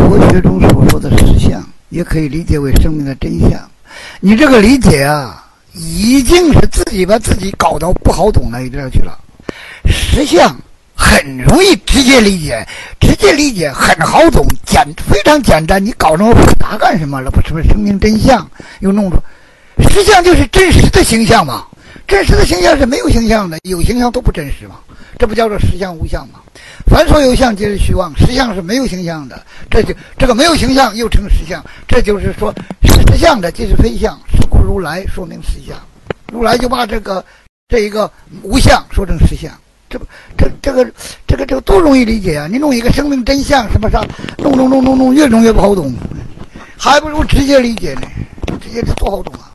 佛学中所说的实相，也可以理解为生命的真相。你这个理解啊，已经是自己把自己搞到不好懂那一边去了。实相很容易直接理解，很好懂，非常简单。你搞那么复杂干什么了？不是生命真相又弄出实相就是真实的形象嘛？真实的形象是没有形象的，有形象都不真实嘛？这不叫做实相无相吗？凡所有相，皆是虚妄。实相是没有形象的，这个没有形象又成实相，这就是说实相的即是非相，是故如来说明实相。如来就把这一个无相说成实相，这个多容易理解啊！你弄一个生命真相什么啥，弄越弄越不好懂，还不如直接理解呢，直接多好懂啊！